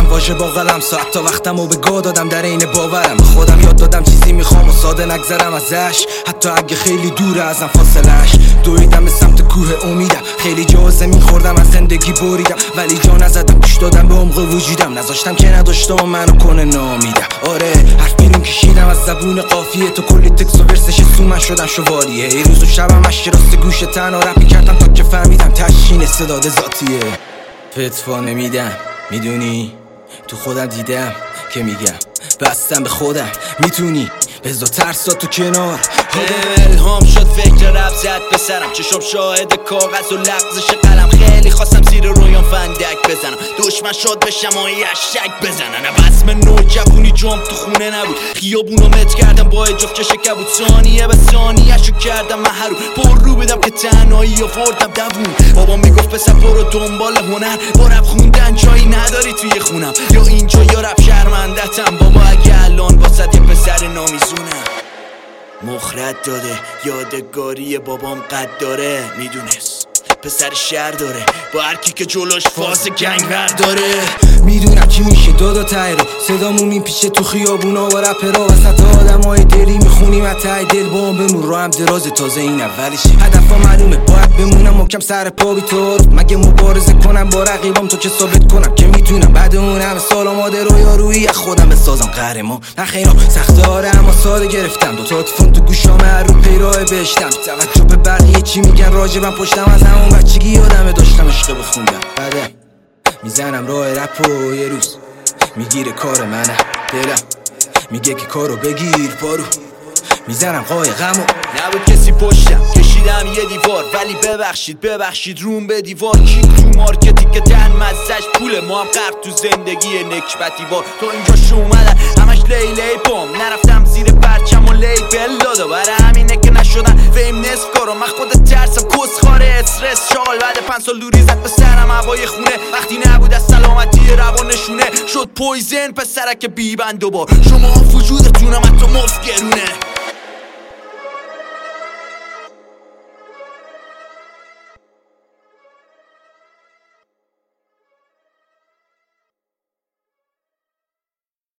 واژه با قلم ساعت تا وقتمو به گاه دادم در عین باورم. خودم یاد دادم چیزی میخوام و ساده نگذرم ازش، حتی اگه خیلی دوره ازم فاصلش. دویدم به سمت کوه امیدم، خیلی جا زمین خوردم از زندگی بریدم، ولی جا نزدم، گوش دادم به عمق وجودم، نذاشتم که نداشتم و منو کنه نامیدم. آره حرف بیرون کشیدم از زبون قافیه، تو کلی تکس و ورسش سو من شدم شوالیه. ای روز و شبم مشتی راست گوش تنها رپ میکردم تا که فهمیدم تشین استعداد ذاتیه. فتوا نمیدم میدونی، تو خودم دیدم که میگم بستم به خودم، میتونی بذار ترسا تو کنار. الهام شد فکر رپ زد به سرم، چشم شاهد کاغذ و لغزش قلم. خیلی خواستم زیر رویان فندک بزنم، دشمن شد بشم و یشک بزنن. بسم نوجوانی جام تو خونه نبود، خیابونو مت کردم با جفت چش کبود. ثانیه به ثانیه شو کردم محروم، پر رو بدم که تنهایی آوردم دوون. بابا میگفت پسر برو دنبال هنر، با رپ خوندن جایی نداری توی خونم، یا اینجا یا رپ شرمندتم. بابا اگه الان واسه یه پسر نامیزونم مخرد داده، یادگاری بابام قد داره، میدونست پسر شهر داره با هر کی که جلوش فاز گنگ برداره. میدونم چی میشه دادا تایی رو، صدامون میپیشه تو خیابونا و رپرا، وسط آدمای دلی میخونیم از ته دل. با بمون رو هم دراز تازه این اولیش، هدفا معلومه باید بمونم محکم سر پا بی تعارف. مگه مبارزه کنم با رقیبام تا که ثابت کنم که میتونم بعد اون همه سال آماده رویارویی از خودم بسازم قهرمان. نه خیرا سخته آره اما ساده گرفتم، دوتا تلفن تو گوشام هر رو پیراه بهشتم. توجه به بقیه چی میگن راجبم پشتم، از همون بچگی یادمه داشتم عشق بخوندم. بعد میزنم راه رپ و یه روز میگیره کار منم، دلم میگه که کارو بگیر پارو، میزنم قایقمو. نبود کسی پشتم، کشیدم یه دیوار، ولی ببخشید روم به دیوار. کیک تو مارکتی که تن مزش پول، ما هم غرق تو زندگی نکبتی بار. تو اینجا شو اومدن همش لیلی پام، نرفتم زیر پرچم و لیبل دادا، برای همینه که نشدن فیم نصف کارو. من خود ترسم کسخاره استرس شال، بعد 5 سال دوری زد به سرم هوای خونه. وقتی نبود از سلامتی روان نشونه، شد پویزن پسرک بیبند دوبار. شما وجودتونم حتی مفت گرونه.